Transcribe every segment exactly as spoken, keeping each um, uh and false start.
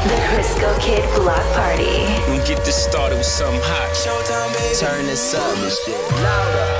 The Crisco Kid Block Party. We get this started with something hot. Showtime, baby. Turn this up and shit. Louder.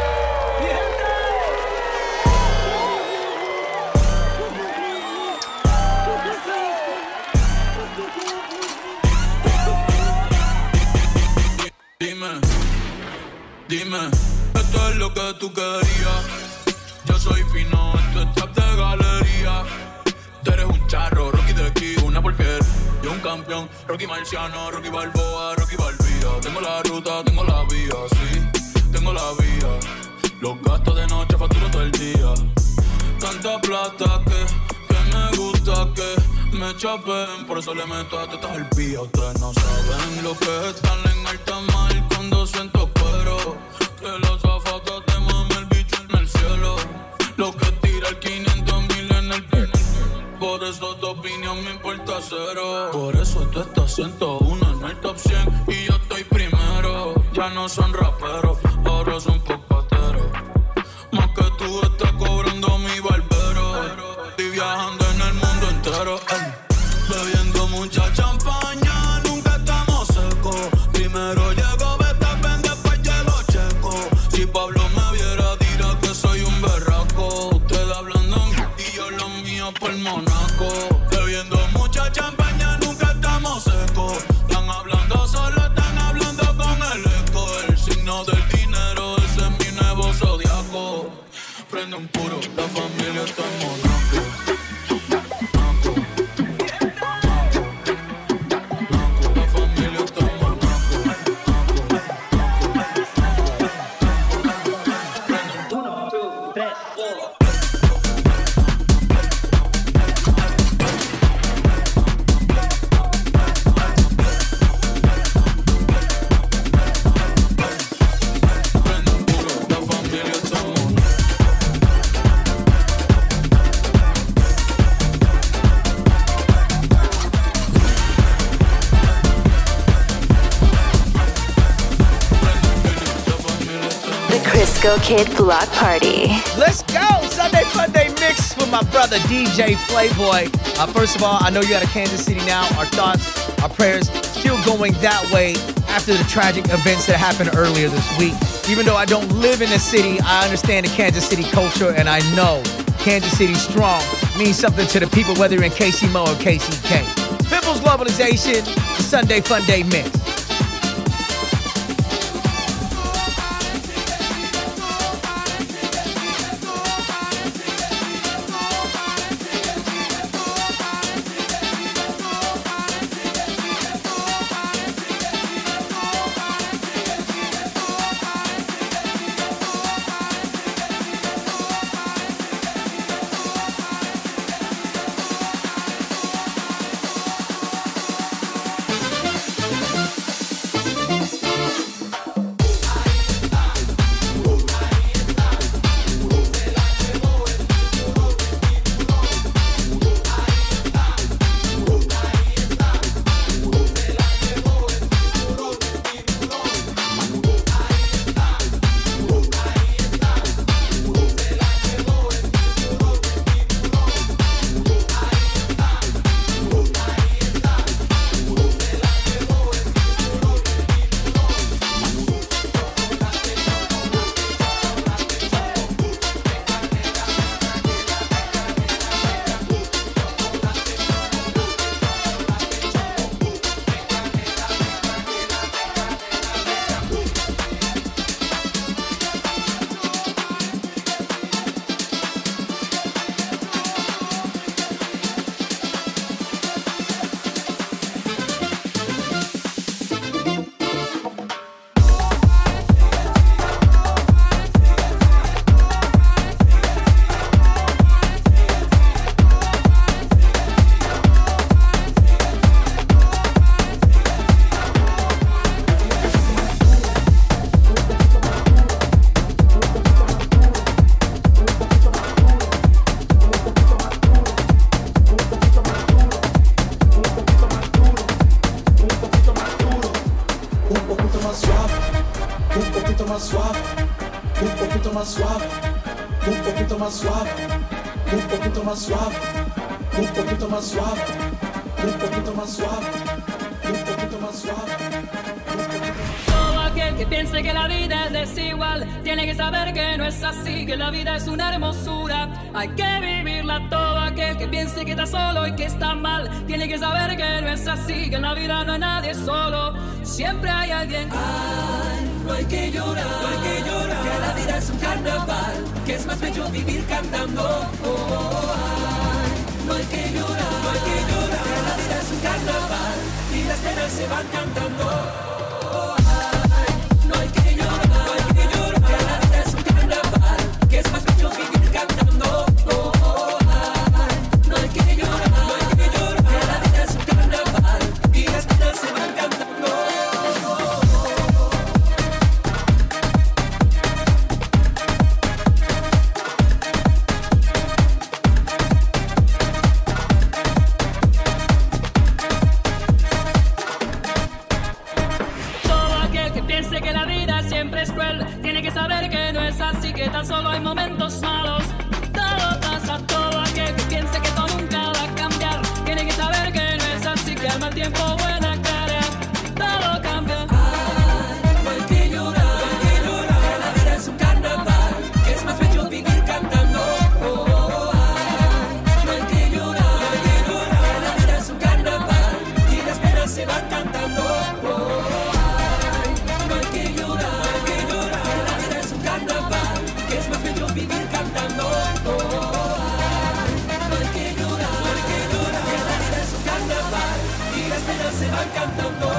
Dime, dime, esto es lo que tú querías. Yo soy fino, esto es trap de galería. Tú eres un charro, Rocky de aquí, una porquería. Yo un campeón, Rocky Marciano, Rocky Balboa, Rocky Balbía. Tengo la ruta, tengo la vía, sí, tengo la vía. Los gastos de noche facturo todo el día. Tanta plata que, que me gusta que me chapen. Por eso le meto a tetas al pía. Ustedes no saben lo que están en alta mar cuando siento cuero. Que los zafatas te mame el bicho en el cielo. Lo que tira el quinientos mil en el pin. Por eso tu opinión me importa cero. Por eso tú estás ciento uno en el top cien y yo estoy primero. Ya no son raperos, ahora son popateros. Más que tú estás cobrando mi barbero. Estoy viajando en el mundo entero, ey. Bebiendo mucha champaña, nunca estamos secos. Primero llego Betapen, después llego Checo. Si Pablo me viera dirá que soy un berraco. Ustedes hablando y yo lo mío por Monaco. Bebiendo mucha champaña, nunca estamos secos. Están hablando solo, están hablando con el eco. El signo del dinero, ese es mi nuevo zodiaco. Prende un puro, la familia está en Monaco. Crisco Kid Block Party. Let's go! Sunday Funday mix with my brother D J Playboy. Uh, first of all, I know you out of Kansas City now. Our thoughts, our prayers still going that way after the tragic events that happened earlier this week. Even though I don't live in the city, I understand the Kansas City culture, and I know Kansas City strong means something to the people, whether you're in K C M O or K C K. Pitbull's Globalization, the Sunday Funday mix. más suave, un poquito más suave, un poquito más suave, un poquito más suave, un poquito más más suave, un poquito más suave. Todo aquel que piense que la vida es desigual tiene que saber que no es así, que la vida es una hermosura, hay que vivirla. Todo aquel que piense que está solo y que está mal tiene que saber que no es así, que en la vida no hay nadie solo, siempre hay alguien. Ay, no hay que llorar, no hay que llorar, que la vida es un carnaval, que es más bello vivir cantando. Oh, oh, ay, no hay que llorar, no hay que llorar, que la vida es un carnaval y las penas se van cantando. Oh, ay, no hay que llorar, no hay que llorar, que la vida es un carnaval, que es más bello vivir cantando. Oh, oh, ay, no hay que llorar, no hay que llorar, que la vida es un carnaval y las penas se van cantando. Que la vida siempre es cruel, tiene que saber que no es así, que tan solo hay momentos malos. Todo pasa, todo aquel que piense que todo nunca va a cambiar tiene que saber que no es así, que al mal tiempo buena cara, todo cambia. Ay, no hay que llorar, no hay que llorar, que la vida es un carnaval, que es más bello vivir cantando. Oh, oh, ay, no hay que llorar, no hay que llorar, que la vida es un carnaval y las penas se van cantando. Oh, oh, vivir cantando. Oh, no hay que llorar, no hay que llorar, que la vida es un carnaval y las penas se van cantando.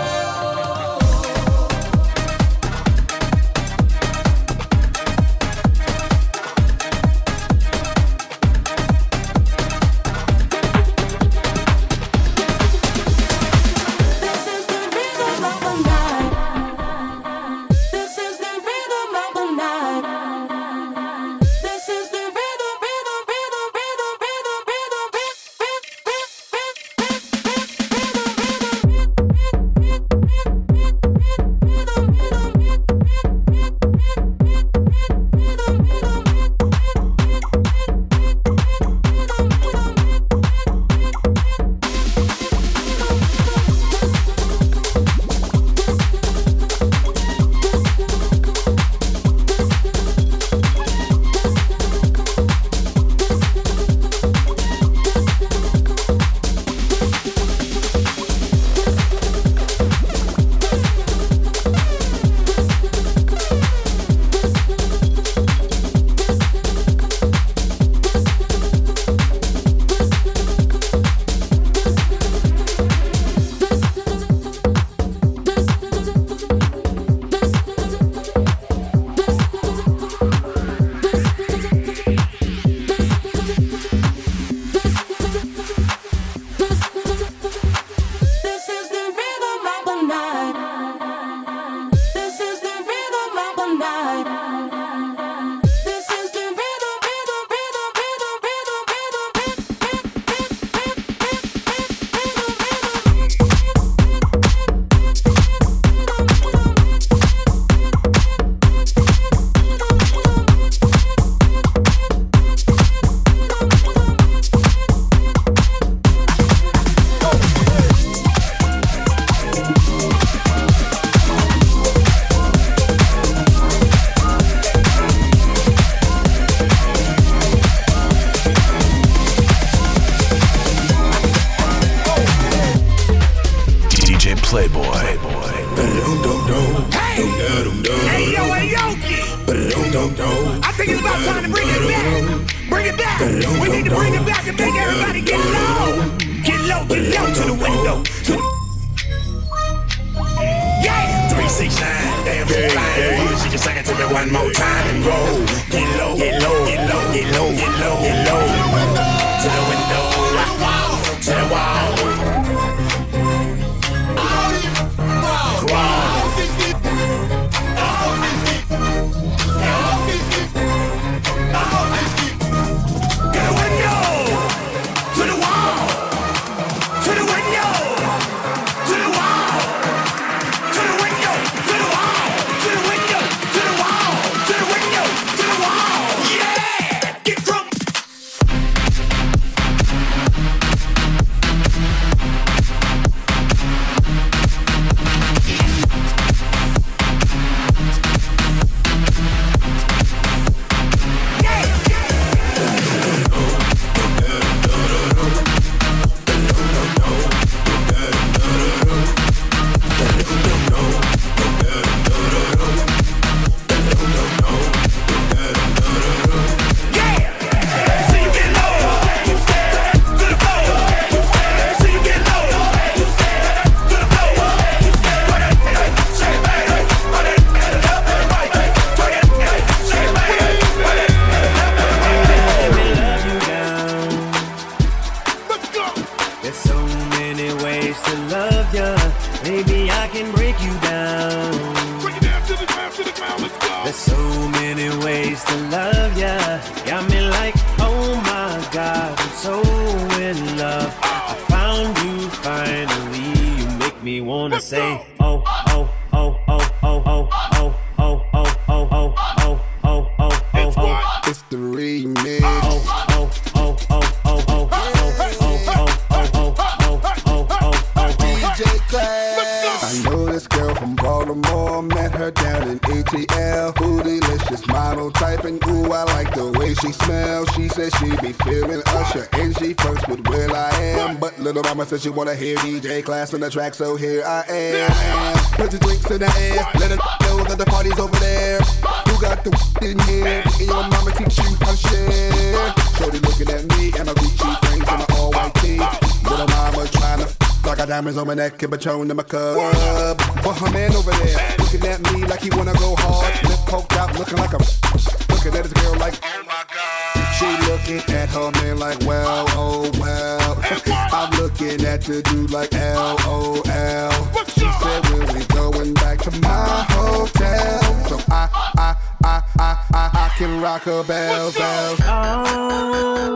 many ways to love ya. Maybe I can break you down. Break it down to the ground, to the ground, let's go. There's so many ways to love ya. Got me like, oh my God, I'm so in love. I found you finally. You make me wanna let's say, go. oh, oh, oh, oh, oh, oh, oh, oh, oh, oh, oh, oh, oh, oh, oh, It's oh. what? It's the remix. Oh, oh, oh, oh, oh, oh, oh, oh, oh, oh, oh, oh, oh, oh, D J Class. I know this girl from Baltimore. Met her down in A T L. Bootylicious model type, and ooh, I like the way she smells. She said she be feeling Usher, and she first with Will I Am. But little mama said she wanna hear D J Class on the track, so here I am. Put your drinks in the air, let her know that the party's over there. Who got the in here? And your mama teach you how to share. Shorty looking at me and my Gucci frames and my all white tee. Little mama trying to I got diamonds on my neck and Patron in my cup. But her man over there looking at me like he wanna go hard. Lip poked out, looking like a looking at his girl like, oh my God. She looking at her man like, well, oh well. I'm looking at the dude like, L O L. She said, when we going back to my hotel? So I, I, I, I, I, I can rock her bells, bells. Oh,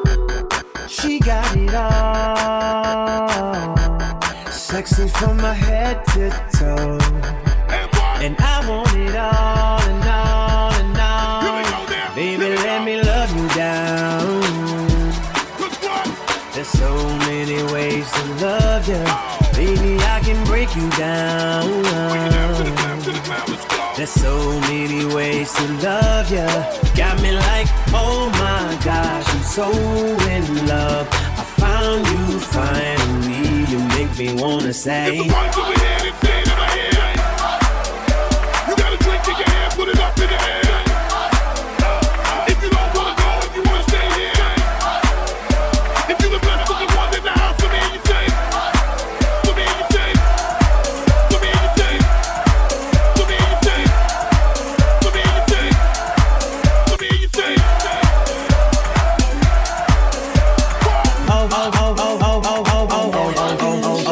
she got it all. Sexy from my head to toe. And I want it all and all and all. Baby, let me love you down. There's so many ways to love you. Baby, I can break you down. There's so many ways to love you. Got me like, oh my gosh, I'm so in love. I found you finally. You make me wanna say, If the party's over here, it's staying in my head. You got a drink in your hand, put it up in the air. If you don't wanna go, if you wanna stay here. If you the best looking one in the house, for me and you say. For me and you say. For me and you say. For me and you say. For me and you say. For me and you say. oh, oh, oh, oh, oh, oh, oh, oh, oh, oh, oh, oh, oh, oh, oh.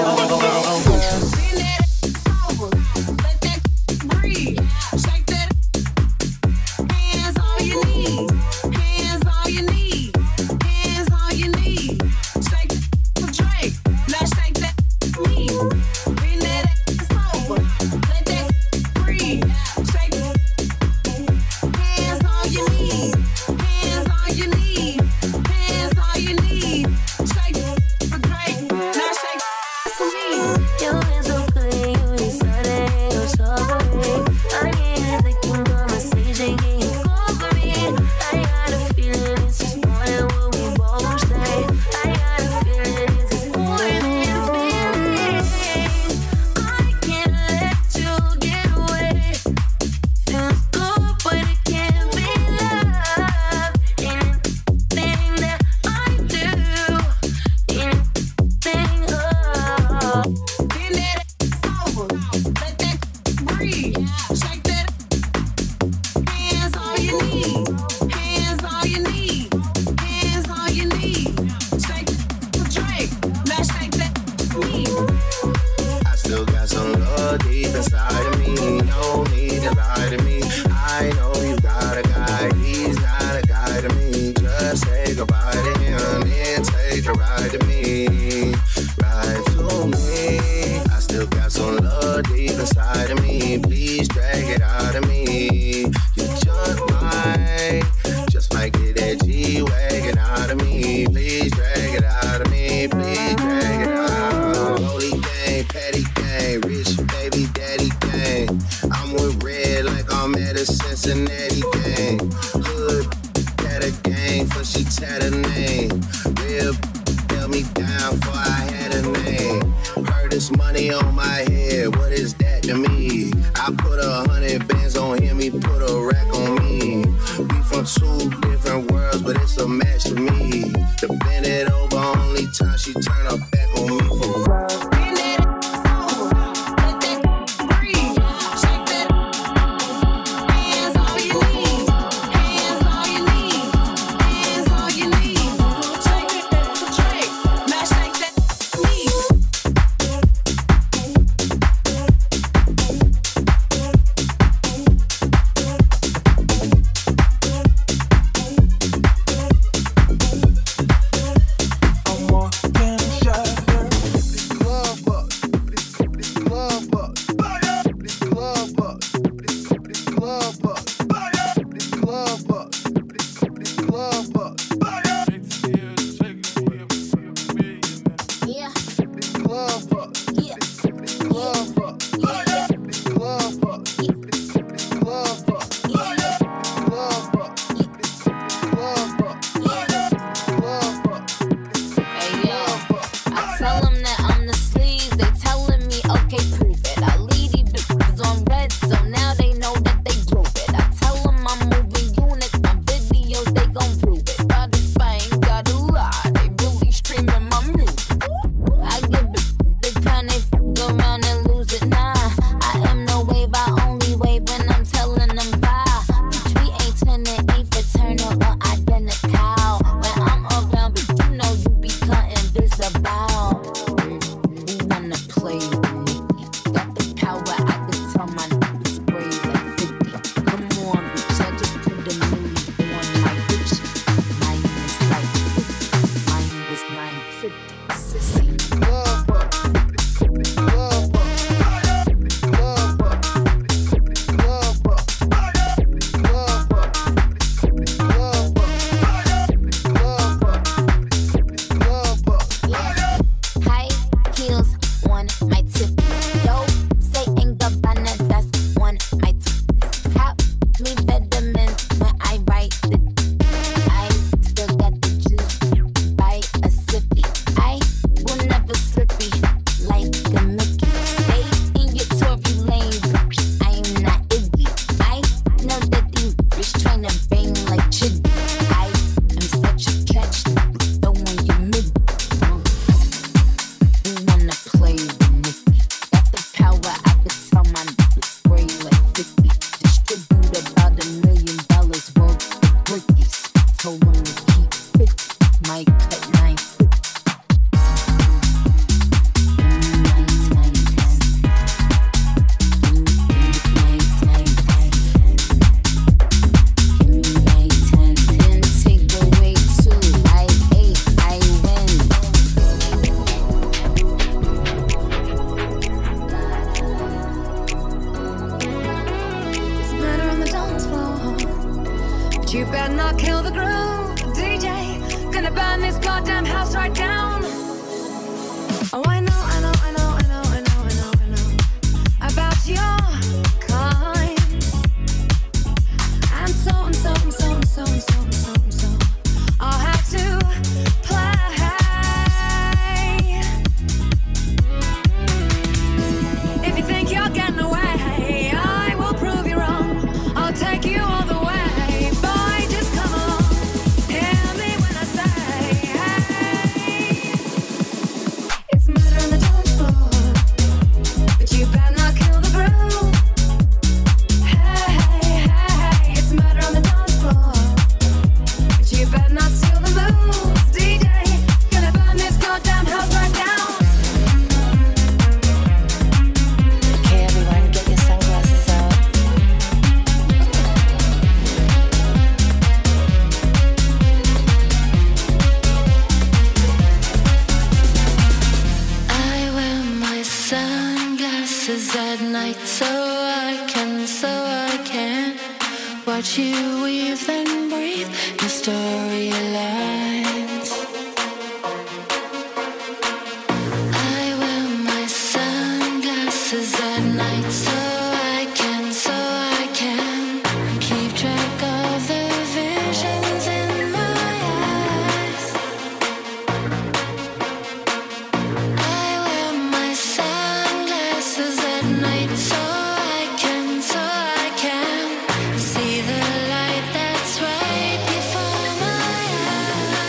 See the light that's right before my eyes.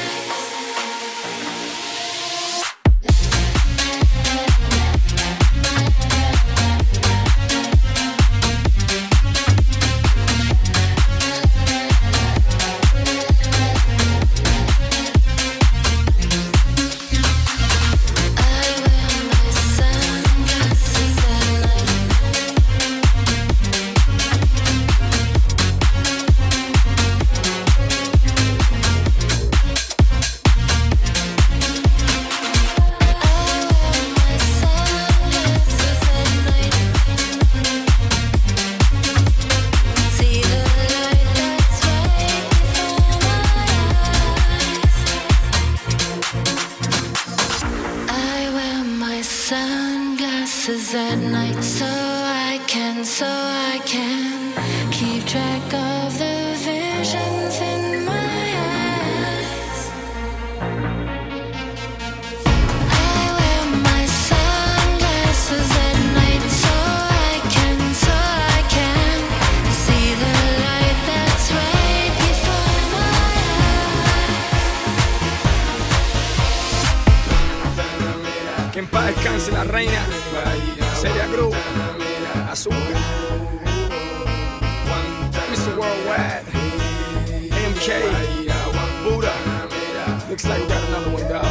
sunglasses at night so I can, so I can keep track of the visions in my eyes. I wear my sunglasses at night so I can, so I can see the light that's right before my eyes. Que en paz descanse la reina Celia Cruz, Azúcar, mister Worldwide, M K, Buddha. Looks like we got another one, dog.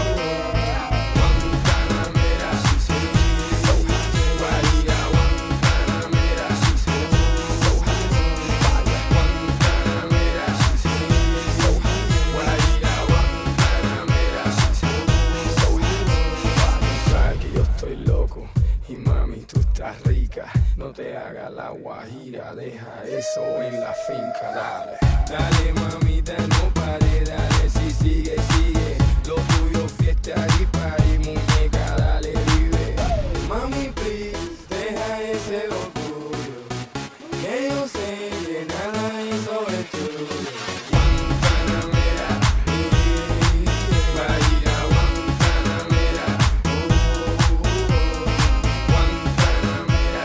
No te hagas la guajira, deja eso en la finca, dale. Dale mamita, no pare, dale, si sigue, sigue. Lo tuyo fiesta y party, muñeca, dale, vive. Mami, please, deja ese orgullo, que yo sé que nada hizo es tuyo. Guantanamera, Bahía Guantanamera, Guantanamera.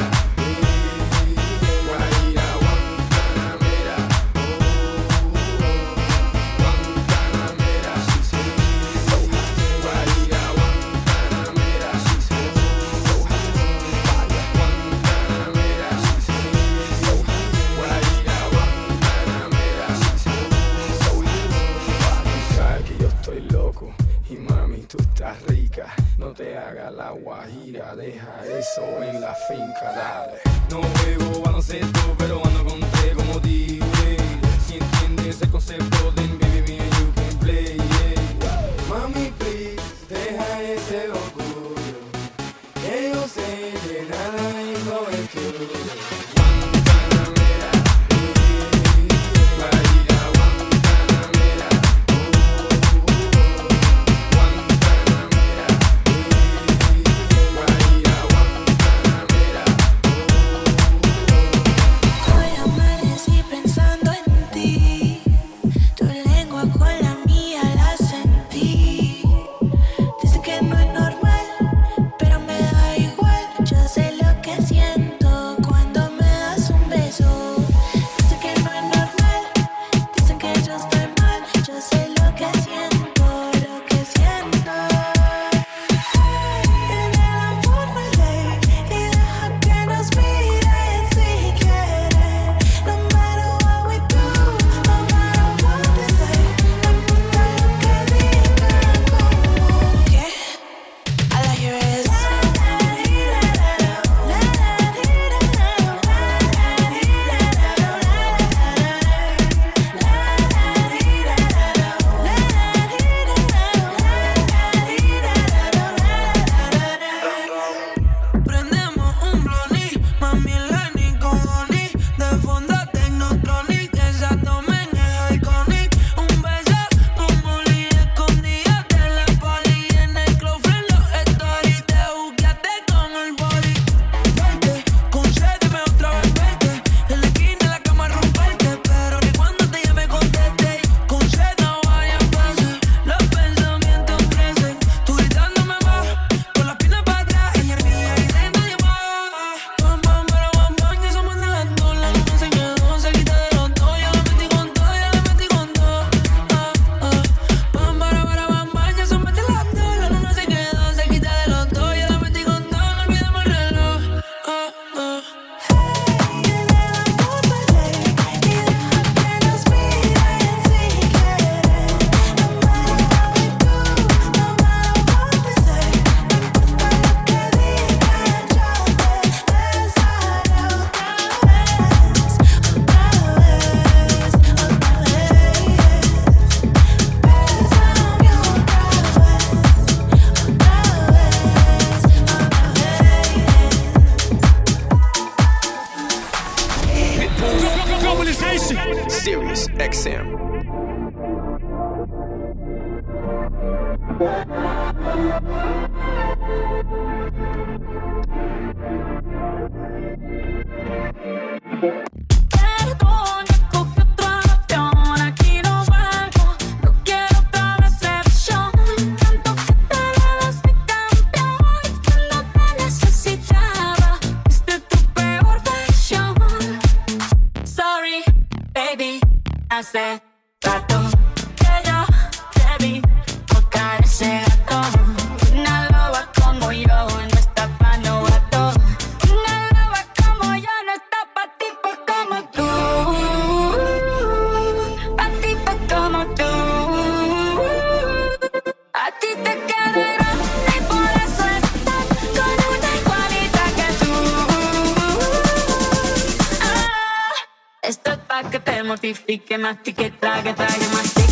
No te hagas la guajira, deja eso en la finca, dale. No juego baloncesto, pero ando con tres como D-Way. Si entiendes el concepto, then baby me and you can play, yeah. Mami, please, deja ese orgullo, que yo sé que nada hizo es tuyo. X M. mortifique, mastique, trague, trague, mastique.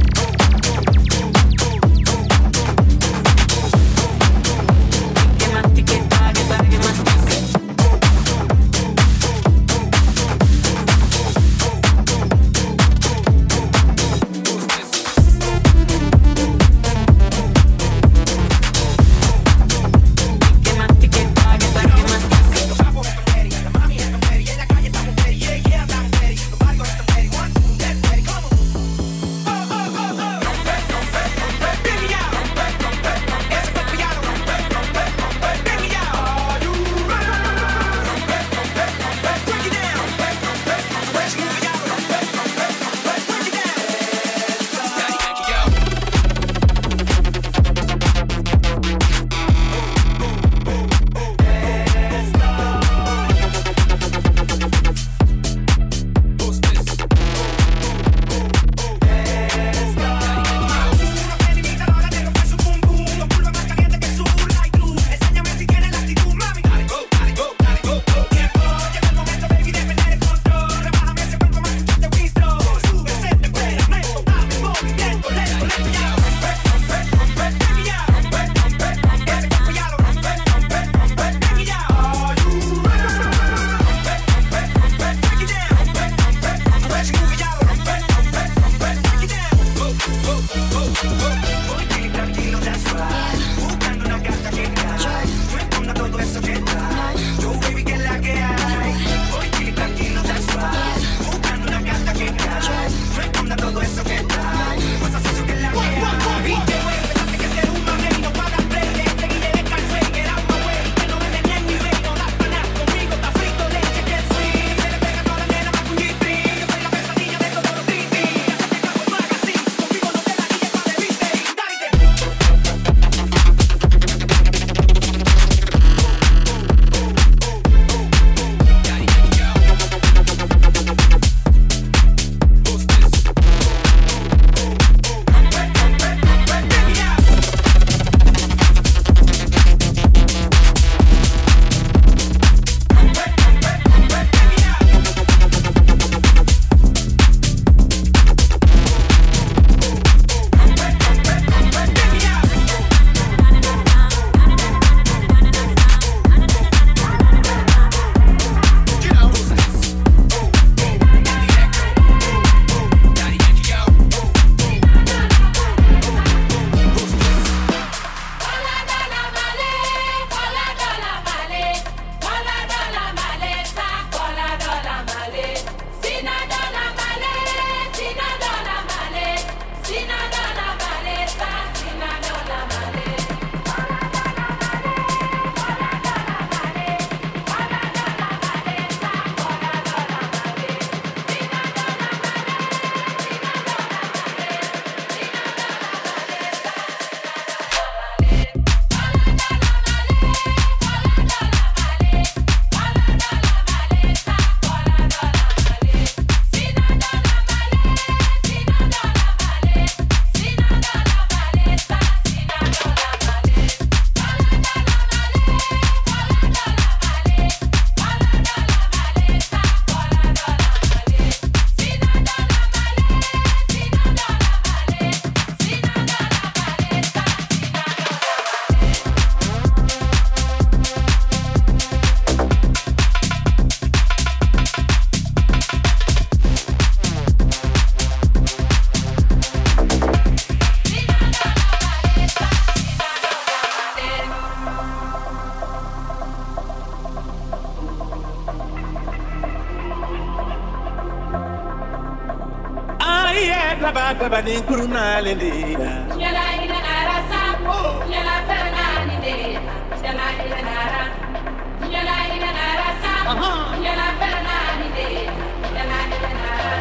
Babani kurunale ndina Nyala ina nara sapo Nyala fernani de Nyala ina nara Nyala ina nara sapo Nyala fernani de Nyala ina nara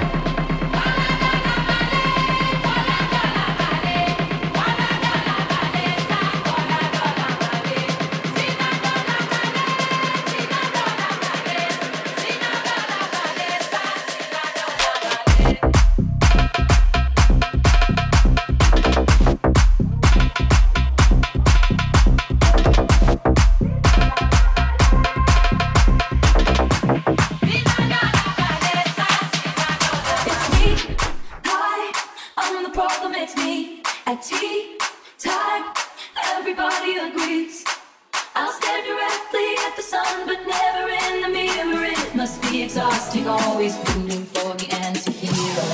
exhausting, always rooting for the anti-hero.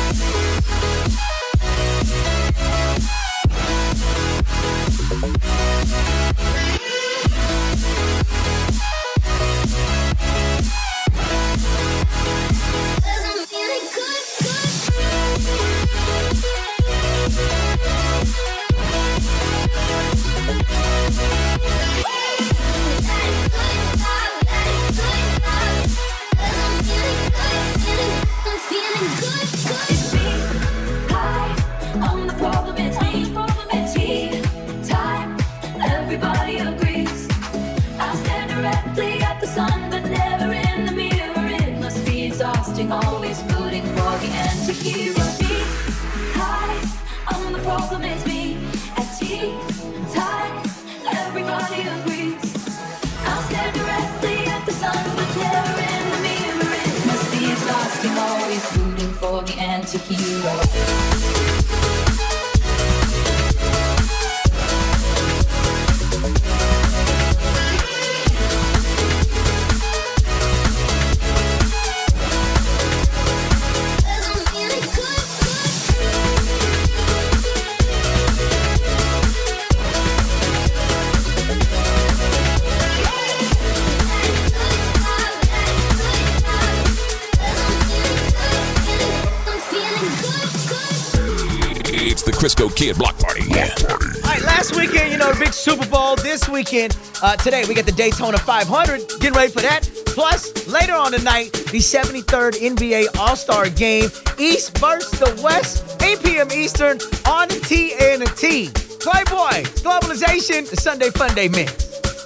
Always rooting for the anti-hero. Speak high, I'm the problem, it's me. At tea time, everybody agrees. I'll stare directly at the sun, but never in the mirror. It must be exhausting, always rooting for the anti-hero. The Crisco Kid Block Party. Yeah. All right, last weekend, you know, the big Super Bowl. This weekend, uh, today, we got the Daytona five hundred. Getting ready for that. Plus, later on tonight, the seventy-third N B A All-Star Game. East versus the West, eight p.m. Eastern on T N T. Playboy, Globalization, the Sunday Fun Day Mix.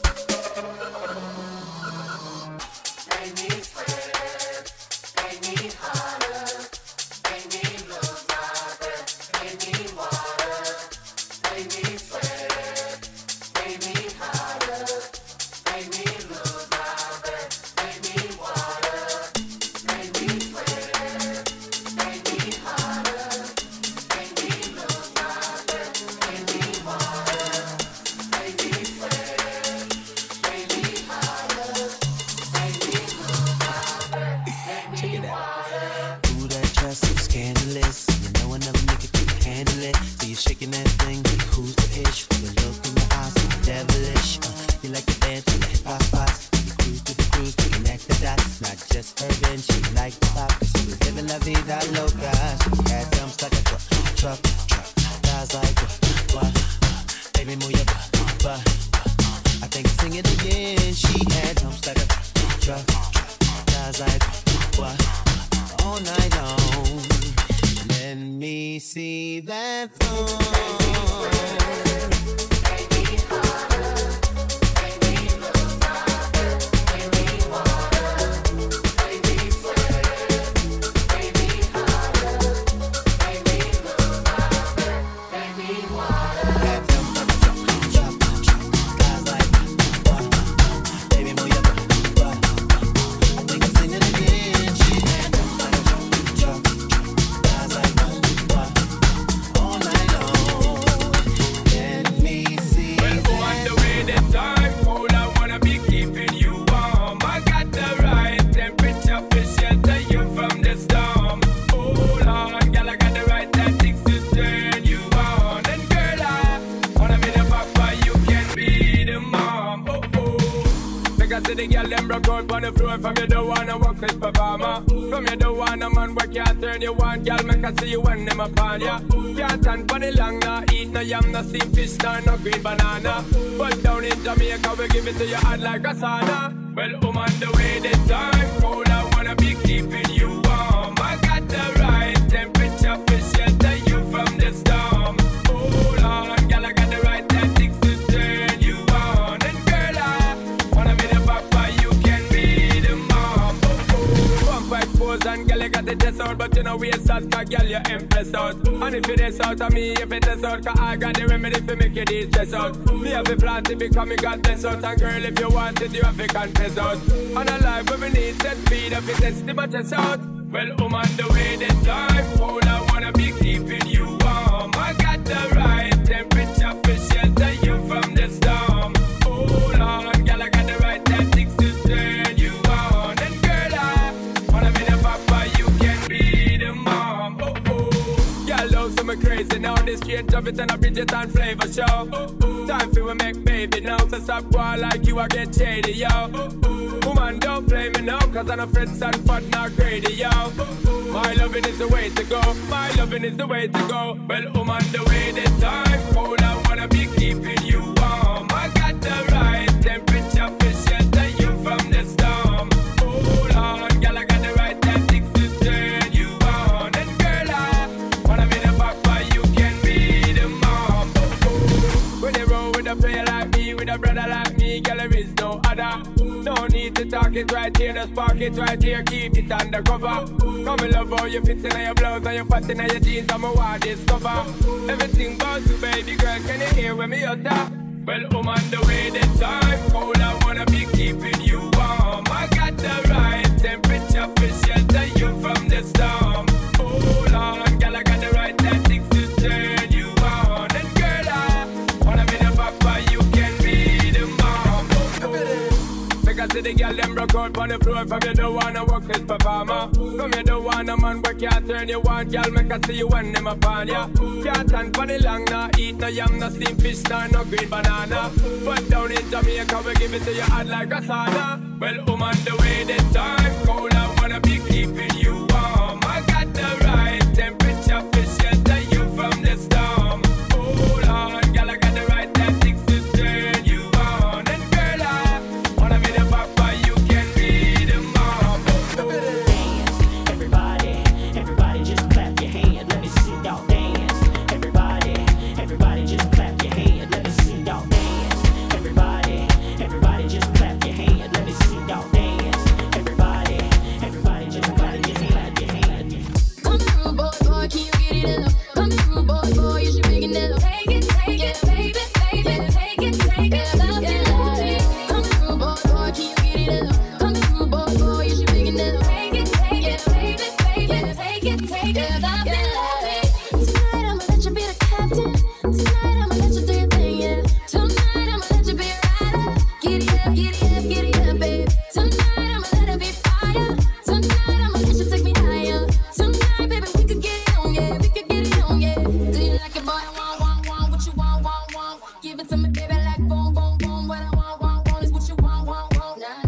But you know we is sad, cause girl you impress out. And if it is out of me, if it is out, cause I got the remedy for make you this stress out. Me have a plan to become me got this out. And girl, if you want it, you have to confess out. And a life where we need set speed, if it is the much chest out. Well, I'm on the way this time. Hold I wanna be keeping you warm. I got the right temperature for shelter you from the storm. Hold on, girl, I got the right tactics to turn you on. And girl, I love it and a Bridget and flavor show. Time for we make baby now. So stop going like you, I get shady, yo. Woman, don't play me now, cause I'm a friends and fun, not greedy, yo. My loving is the way to go. My loving is the way to go. Well, woman, the way the time cold, I wanna be keeping you warm. I got the right temperature for shelter you from the storm. Hold on, girl, I got the right tactics to turn you on. And girl, I wanna be the papa, you can be the mom. When you roll with a player like me, with a brother like me, girl, there is no other. No need to talk it right here, the spark it right here, keep it undercover. Come and love how you fit in your blouse and your fat in your jeans, I'm a wild discover. Everything about you, baby girl, can you hear when me utter? Well, I'm on the way, the time cold, I wanna be keeping you warm. I got the right temperature for shelter you from the storm. Hold on, girl, I got the right tactics to turn you on. And girl, I wanna be the papa, you can be the mom. Because to the girl, them broke out on the floor from you don't wanna work this performer. Come you don't want a man where can't turn you on, girl, make I see you when them upon ya. Can't stand for the long, nah, eat no yam, no steamed fish, nah, no green banana. But down in Jamaica, we give it to you hot like a sauna. Well, I'm on the way, the time cold, I wanna be keeping you warm. I got the right temperature for shelter you from the storm. Hold on, girl, I got the right tactics to turn you on. And girl, I wanna be the papa, you can be the mom. Dance, everybody, everybody just clap your hands. Let me see y'all dance. Everybody, everybody just clap your hands. Let me see y'all dance. Everybody, everybody just clap your hands. Let me see y'all dance. Everybody, everybody just clap your hands. Your hands. Come through, boy, boy, can you get it up? Come through, boy, boy, you should big enough. Take it, take it, baby, baby, take it, take it, love it, love it. Come through, boy, boy, can you get it up? Come through, boy, boy, you should big enough. Take it, take it, baby, baby, take it, take it, love it, love it. Tonight I'ma let you be the captain. Tonight I'ma let you do your thing, yeah. Tonight I'ma let you be a rider. Giddy up, giddy up, giddy up, babe. Tonight I'ma let it be fire. Tonight I'ma let you take me higher. Tonight, baby, we could get it on, yeah. We could get it on, yeah. Do you like it, boy? I want, want, want. What you want, want, want. Give it to me, baby, like boom, boom, boom. What I want, want, want is what you want, want, want. Nah,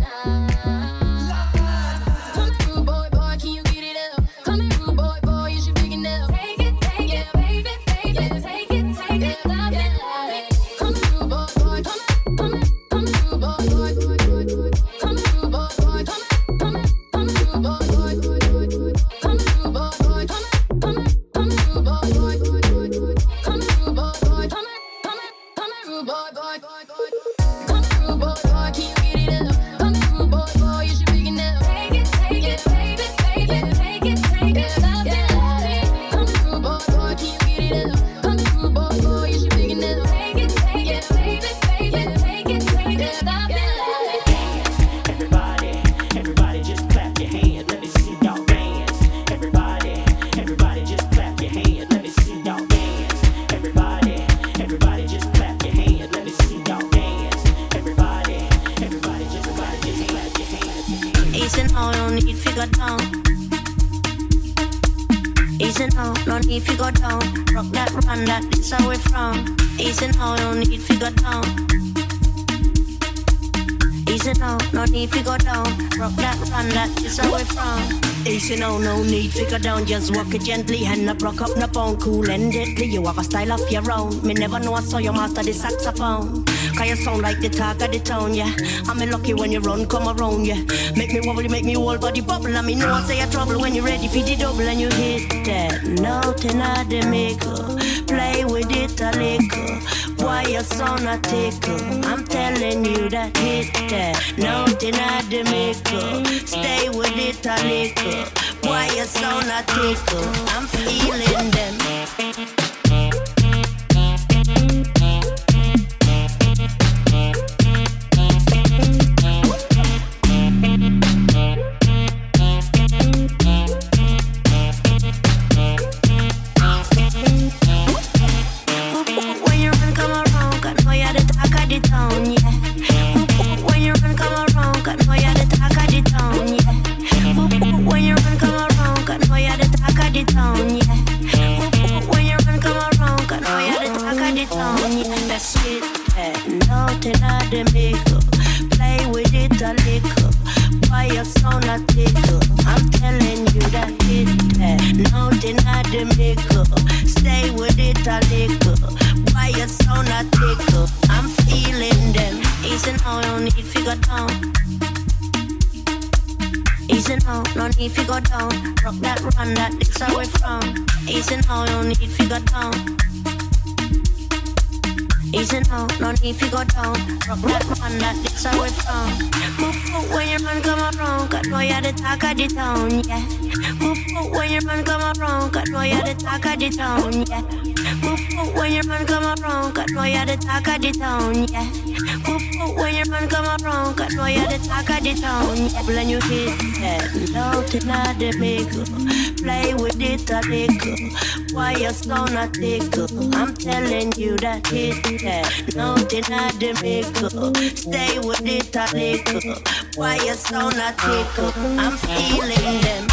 nah. Come through, boy, boy, can you get it up? Come through, boy, boy, you should big enough. Take it, take it, baby, baby, take it, take it, love it, love it. Come through, boy, boy, come, come, come through, boy, boy, boy, boy, boy. Come through, boy, boy, come, come, come through, boy, boy, boy, boy, boy. Come through, boy, boy, come, come, come through, boy, boy, boy, boy, boy. Come through, boy, boy, come, come, come through, boy, boy, boy, boy. Come through, boy, boy, can you get it up? Come through, boy, boy, you should big enough. Take it, take it, baby, baby, take it, take it, love it, love it. Come through, boy, boy, can you get it up? Come through, boy, boy, you should big enough. Take it, take it, baby, baby, take it, take it, love it, love it. Dance, everybody, everybody just clap your hands. Let me see y'all dance. Everybody, everybody just clap your hands. Let me see y'all dance. Everybody, everybody just clap your hands. Let me see y'all dance. Everybody, everybody just, everybody just clap your hands. Easy now, no need to go down. Easy now, no need to go down. Rock that, run that, this how we from. Easy now, no need to go down. Easy now, no need to go down. Rock that, run that, this how we from. Easy now, no need to go down. Just walk it gently and not rock up, no pound. Cool and deadly, you have a style of your own. Me never know I saw you master the saxophone. Cause you sound like the talk of the town, yeah. I'm lucky when you run, come around, yeah. Make me wobble, you make me whole body bubble. I mean, no one say you trouble when you're ready for the double and you hit that note in the maker. Play with it a little. Why your son a tickle? I'm telling you that hit that note in the maker. Stay with it a little. Why your son a tickle? I'm feeling them. When you run, come around, 'cause know you're the talk of the town, yeah. When down. Easy now, no need to go down. Rock that, run that, this how we from. Easy now, no need to go down. Easy now, no need to go down. Rock that, run that, this how we from. Poop poop when your man come around, cause know you're the talk of the town, yeah. Poop poop when your man come around, cause know you're the talk of the town, yeah. Poop poop when your man come around, cause know you're the talk of the town, yeah. Poop poop when your man come around, cause know you're the talk of the town, yeah. When you hit that, out in the make play with it a little. Why you sound a tickle? I'm telling you that hit that, out in the make stay with it a little. Why you sound a tickle? I'm feeling them.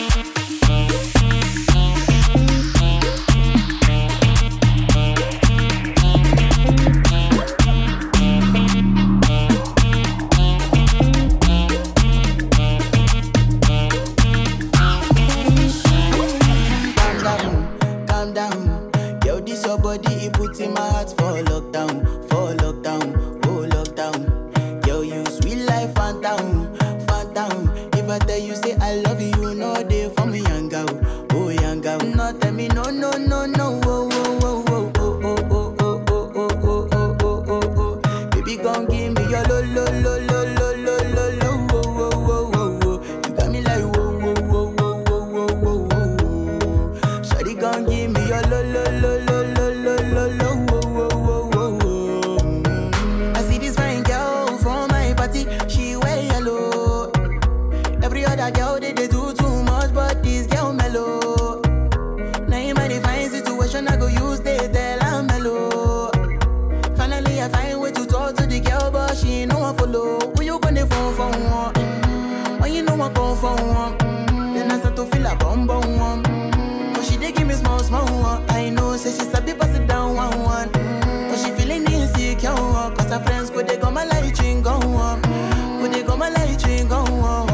In my heart for lockdown, for lockdown, oh lockdown. Yo, you sweet life, phantom, phantom. If I tell you say I love you, no day for me, young girl, oh young girl. No tell me no, no, no, no, oh, oh, oh, oh, oh, oh, oh, oh, oh, oh, oh, oh, oh, oh. Baby, gon' give me your lo, lo, lo, lo, lo, lo, lo, lo, oh, oh, oh, oh, oh. You got me like whoa, whoa, whoa, whoa, whoa, whoa, whoa, whoa. Shawty gon' give me your lo, lo, lo, lo, lo, lo, lo, lo. That girl they, they do too much, but this girl mellow. Now in my divine situation, I go use they tell I'm mellow. Finally, I find way to talk to the girl, but she ain't no one follow. Who you gonna phone for one? Mm-hmm. When you know I go for one, mm-hmm. Then I start to feel a bum bum one. Mm-hmm. But she they give me small small one. I know, say she sabi pass it down one one. Mm-hmm. But she feeling insecure, cause her friends could they go my light ring go on. Could they go my light ring go on.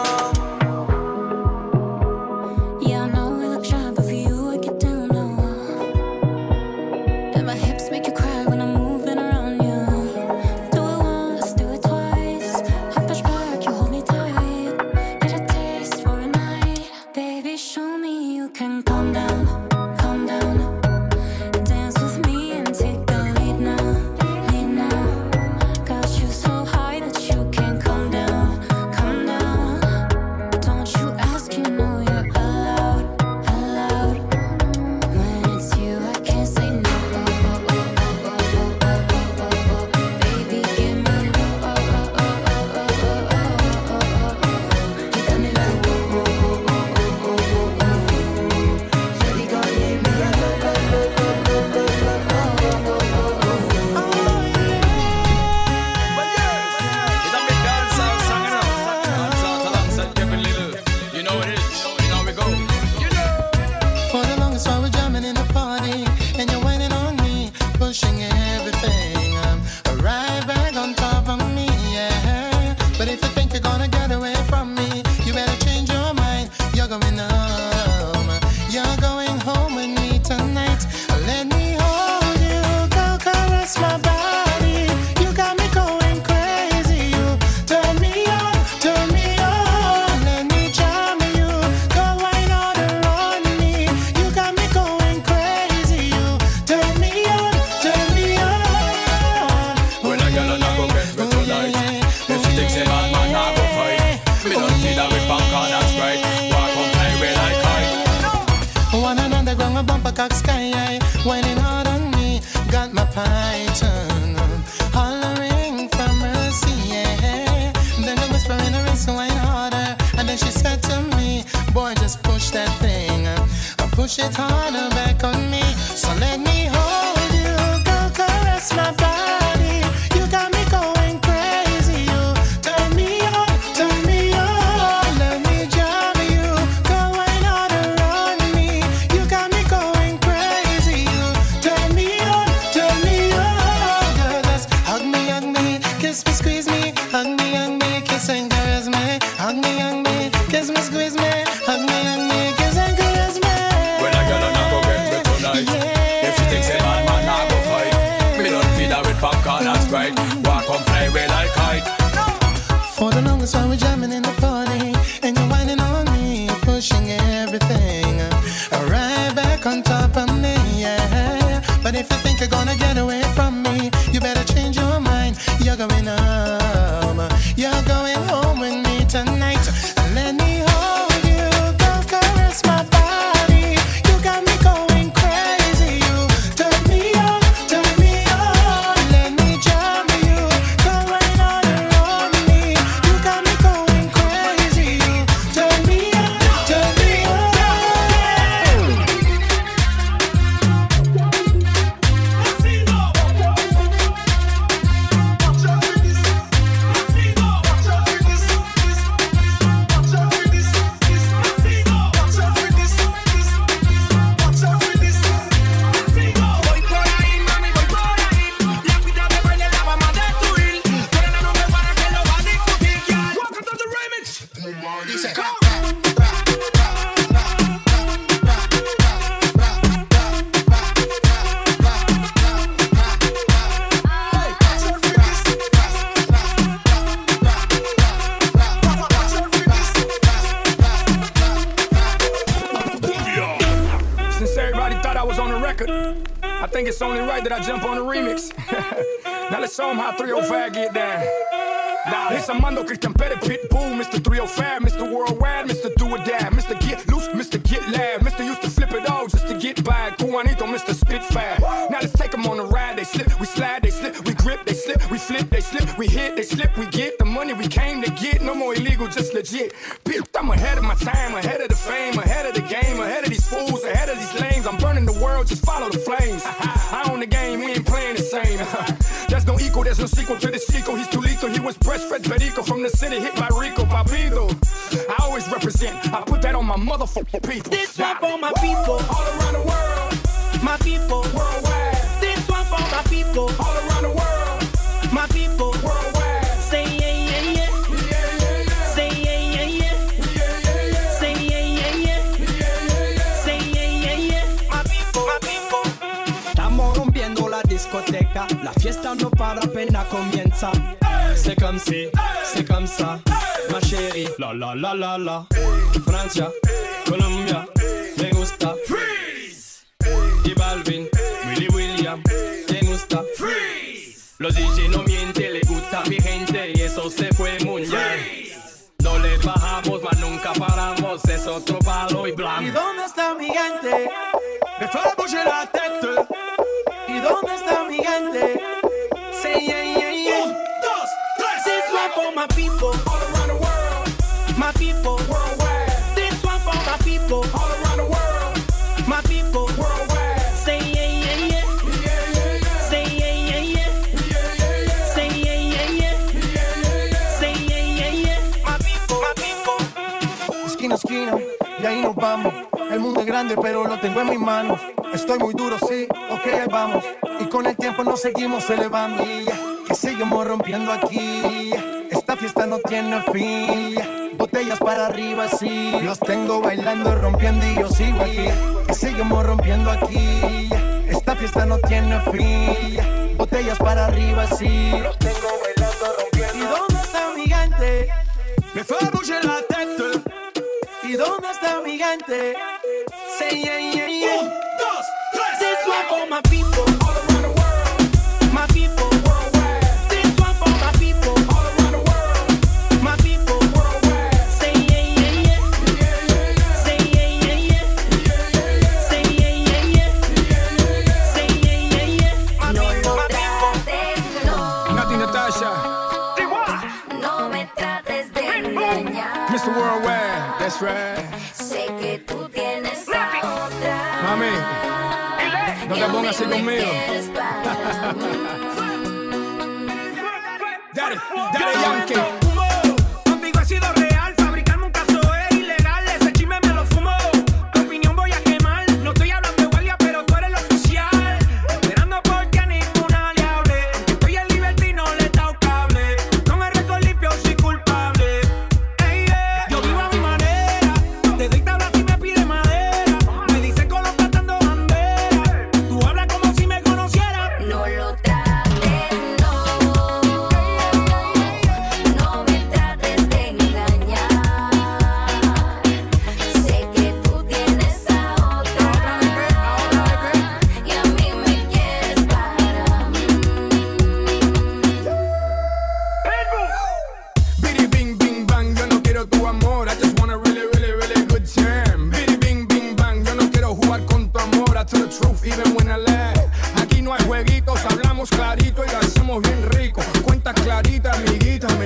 Push it harder back on me, so let me hold you, go caress my body. You got me going crazy, you turn me on, turn me on. Let me jam you, go wine all around me. You got me going crazy, you turn me on, turn me on. Girl, just hug me, hug me, kiss me, squeeze me, hug me, hug me, kiss and caress me, hug me, hug me, kiss me, squeeze me, hug me, hug me, kiss and caress me. If she thinks a man, man, I go fight. Me don't feed her with popcorn and Sprite. Walk come play way like kite. For the longest while we're jamming in the party, and you're whining on me, pushing everything right back on top of me, yeah. But if you think you're gonna get away from me, you better change your mind. You're going home, you're going home with me tonight. Let me hold you, go caress my body. You got me going crazy. You turn me on, turn me on. Let me jam you, go right on around me. You got me going crazy. You turn me on, turn me on. Since everybody thought I was on the record, I think it's only right that I jump on the remix. Now let's show them how three oh five get down. Now it's Armando Christian Petty Pitbull, Mister three oh five, Mister Worldwide, Mister Do or Die, Mister Get Loose, Mister Get Loud, Mister used to flip it all just to get by. Juanito, Mister Spitfire. Now let's take them on the ride. They slip, we slide, they slip, we grip, they slip, we flip, they slip, we hit, they slip, we get the money we came to get. No more illegal, just legit. Bitch, I'm ahead of my time, ahead of the fame, ahead of the game, ahead of these fools, ahead of these lanes. I'm burning the world, just follow the flames. I own the game, we ain't playing the same. There's no equal, there's no sequel to this Chico. He's too lethal, he was breastfed Perico from the city, hit by Rico Papido. I always represent, I put that on my motherfucking people. This one for my people all around the world. My people worldwide. This one for my people all around the world. My people worldwide. Say yeah, yeah, yeah. Yeah, yeah, yeah. Say yeah, yeah, yeah. Yeah, yeah, yeah. Say yeah, yeah, yeah. Yeah, yeah, yeah. Say yeah, yeah, yeah. My people, my people. Estamos rompiendo la discoteca. La fiesta no para, apenas comienza. C'est comme si, c'est comme ça, ma chérie. La la la la la. Francia, Colombia, me gusta. Freeze. Y Balvin, Willy William, me gusta. Freeze. Los D J no mienten, le gusta mi gente y eso se fue mundial. No le bajamos, mas nunca paramos, es otro palo y blanco. ¿Y dónde está mi gente? Me fue a bouger la tête. ¿Y dónde está mi gente? Say yeah, yeah, yeah. Un, dos, tres. This one for my people all around the world. My people worldwide. This one for my people all around the world. My people worldwide. Say yeah, yeah, yeah. Yeah, yeah, yeah. Say yeah, yeah, yeah. Yeah, yeah, yeah. Say yeah, yeah, yeah. Yeah, yeah, yeah. Say yeah, yeah, yeah. My people, my people. Esquina a esquina, y ahí nos vamos. El mundo es grande, pero lo tengo en mis manos. Estoy muy duro, sí, ok, ahí vamos. Y con el tiempo nos seguimos elevando. Que seguimos rompiendo aquí. Esta fiesta no tiene fin. Botellas para arriba, sí. Los tengo bailando, rompiendo y yo sigo aquí. Que seguimos rompiendo aquí. Esta fiesta no tiene fin. Botellas para arriba, sí. Los tengo bailando, rompiendo. ¿Y dónde está mi gente? Me fue a bouger la tête. ¿Y dónde está mi gente? Say yeah, yeah, yeah. Un, dos, tres. This one for my people all around the world. My people worldwide. This one for my people all around the world. My people worldwide. Say yeah, yeah, yeah. Yeah, yeah, yeah. Say yeah, yeah, yeah. Yeah, yeah, yeah. Say yeah, yeah, yeah. Yeah, yeah, yeah. Say yeah, yeah, yeah. My No people, lo my people. trates, no. Nati Natasha. No me trates de engañar. Mister Worldwide, that's right. Sé que tú tienes a otra. Mami, no te pongas así conmigo. Daddy, Daddy Yankee. Contigo he sido real, fabricarme un caso es ilegal. Ese chisme me lo fumo. Tu opinión voy a quemar. No estoy hablando de guardia, pero tú eres el oficial. Esperando porque a ninguna le hable. Estoy en libertad y no le he dado cable. Con el récord limpio soy culpable. Ey, yeah. Yo vivo a mi manera. Te doy tabla si me pide madera. Me dicen Colo tratando bandera. Tú hablas como si me conocieras. No lo trates, no.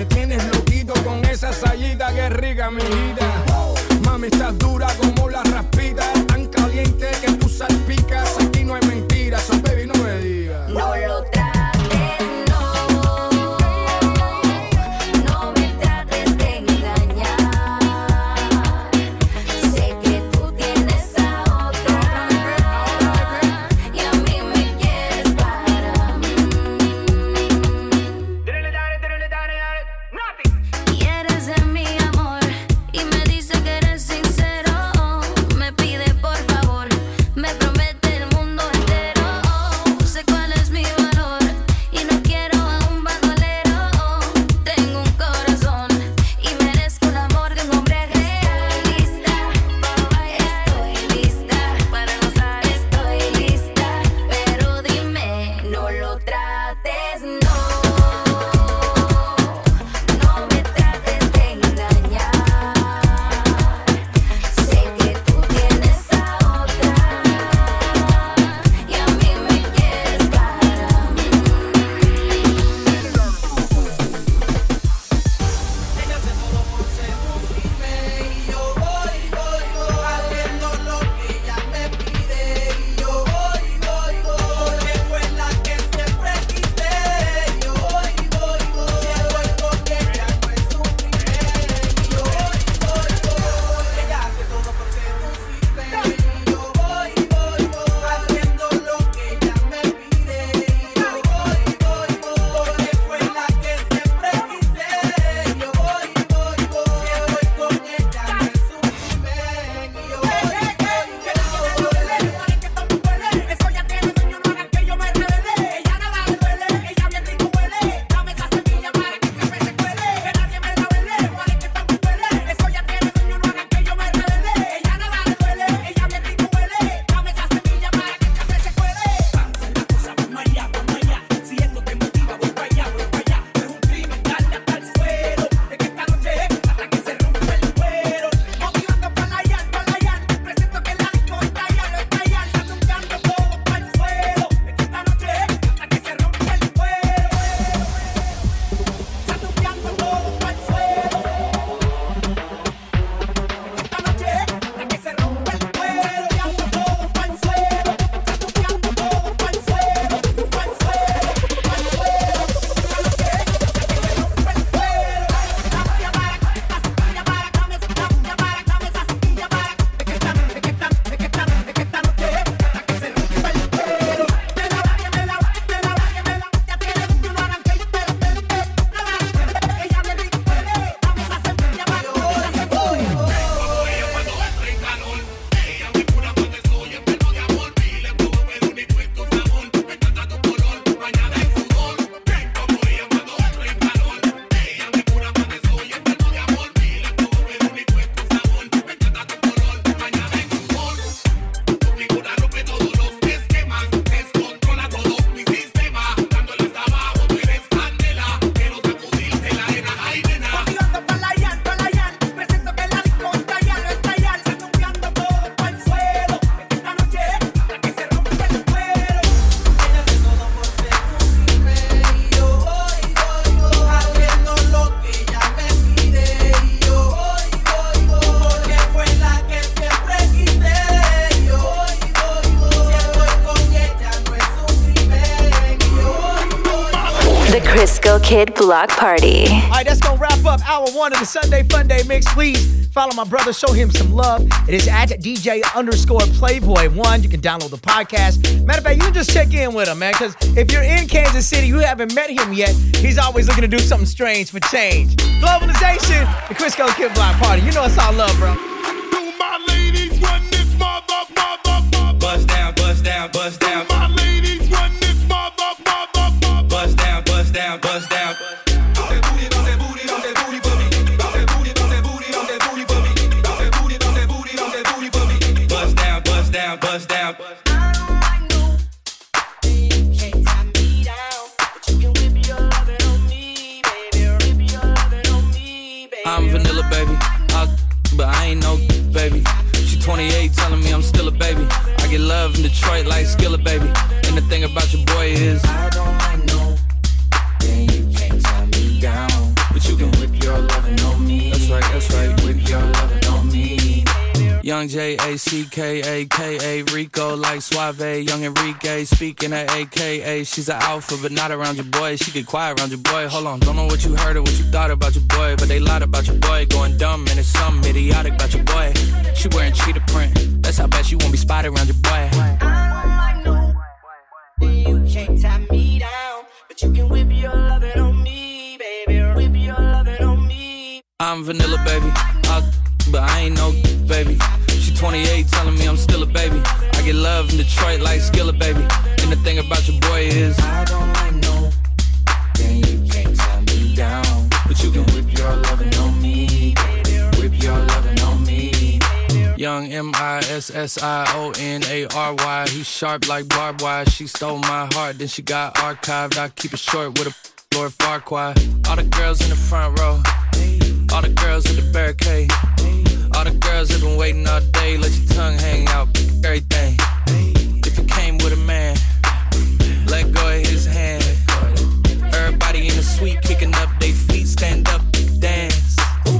Me tienes loquito con esa sayita que rica, mi vida. Mami, estás dura como la raspita, tan caliente que tú salpicas. Aquí no hay mentiras, so baby, no me digas. No lo trates, no. No me trates de engañar. Sé que tú tienes a otra y a mí me quieres para mí. Quieres de mi amor y me dice que eres sincero. Me pide por favor, me promete el mundo entero. Sé cuál es mi valor y no quiero a un bandolero. Tengo un corazón y merezco el amor de un hombre real. Lista, estoy lista para gozar, estoy lista. Pero dime, no lo trates, no. No me trates de engañar. Sé que tú tienes a otra y a mí me quieres para mí. Ella hace todo por seducirme y yo voy, voy, voy haciendo lo que ella me pide y yo voy, voy, voy porque fue la que siempre quise. Yo voy, voy, voy si estoy con ella no es un crimen y yo voy, voy, voy. Ella hace todo por seducirme y yo voy, voy, voy haciendo lo que ella me pide y yo voy, voy, voy porque fue la que siempre quise. Yo voy, voy, voy si estoy con ella no es un crimen y yo voy, voy, eso ya tiene dueño, no hagan que yo me revele. Ella nada le duele, ella bien rico huele. Dame esa semilla para que el café se cuele. Que nadie me la vele, parece que está muy huele. Eso ya tiene dueño, no hagan que yo me revele. Ella nada le duele, ella bien rico huele. Dame esa semilla para que el café se cuele. Hacer la cosa, vamos allá, vamos allá. Si esto te motiva, voy para allá, voy para allá. No es un crimen, dale hasta el suelo. Es que esta noche es hasta que se rompe el cuero. Motivando para allá, para allá. Presento que la disco está allá, lo está allá. Sanunciando todo para el suelo. Es que esta noche es hasta que se rompe el cuero. Sanunciando todo para el suelo. Es que esta noche es hasta que se rompe el cuero. Sanunciando todo para el suelo. Sanunciando todo para el suelo. Para el suelo, para el suelo. Esta noche es hasta que se rompe el cuero. Vamos a llamar a esta silla para que me vamos a llamar a esa silla para es que esta, es que esta, es que esta, es que esta noche es hasta que se rompe el cuero. De la que me la, de la que me la, ya tiene mucho no hagan que yo me lo pele. Ella me rico pele, dame esa semilla para que esa se voy. Motivando para allá, para allá. Presento que la disco está allá, lo está allá. Sanunciando todo para el suelo. Es que esta noche es hasta que se rompe el cuero. Ella hace todo por seducirme y yo voy, voy, voy haciendo lo que ella me pide y yo voy, voy, voy porque fue la que siempre quise. Yo voy, voy, voy si estoy con ella no es un crimen y yo voy, voy, voy. The Crisco Kid Block Party. All right, that's gonna wrap up hour one of the Sunday Fun Day Mix. Please follow my brother, show him some love. It is at D J underscore Playboy one. You can download the podcast. Matter of fact, you can just check in with him, man, because if you're in Kansas City, you haven't met him yet, he's always looking to do something strange for change. Globalization, the Crisco Kid Block Party. You know it's all love, bro. Do my ladies run this mother, mother, mother? Bust down, bust down, bust down. My ladies run this mother, mother, mother? Bust down, bust down, bust down. Bounce that booty, bounce that booty, bounce that booty for me. Bounce that booty, bounce that booty, bounce that booty for me. Bounce that booty, bounce that booty, bounce that booty for me. Bust down, bust down, bust down. I'm vanilla, baby. I'll, but I ain't no baby. She twenty-eight, telling me I'm still a baby. I get love in Detroit like Skillet, baby. And the thing about your boy is I don't like no, then you can't tie me down. But you can Young J A C K A K A Rico like Suave. Young Enrique speaking at A K A. She's an alpha but not around your boy. She get quiet around your boy. Hold on, don't know what you heard or what you thought about your boy, but they lied about your boy. Going dumb and it's something idiotic about your boy. She wearing cheetah print. That's how bad she won't be spotted around your boy. You can't tie me down, but you can whip your lovin' on me, baby. Whip your lovin' on me. I'm vanilla, baby. I'll, but I ain't no baby. She twenty-eight, telling me I'm still a baby. I get love in Detroit like Skilla, baby. And the thing about your boy is I don't like no. Then you can't tie me down, but you can whip your lovin' on me, baby. Whip your lovin' on me. Young M I S S I O N A R Y. He's sharp like barbed wire. She stole my heart, then she got archived. I keep it short with a Lord Farquaad. All the girls in the front row, all the girls at the barricade, all the girls have been waiting all day. Let your tongue hang out, everything. If you came with a man, let go of his hand. Everybody in the suite kicking up their feet, stand up, dance.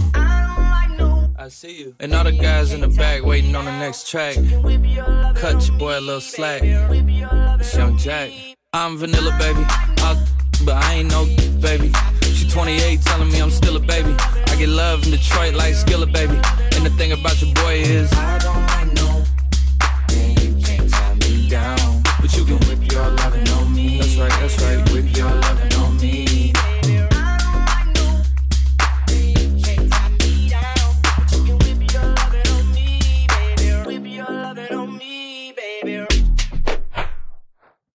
I see you. And all the guys in the back waiting on the next track. Cut your boy a little slack. It's Young Jack. I'm vanilla, baby. I'll, but I ain't no baby. She twenty-eight, telling me I'm still a baby. I get love in Detroit like Skilla, baby. And the thing about your boy is I don't like no. Then you can't tie me down, but you can whip your lovin' on me. That's right, that's right. Whip your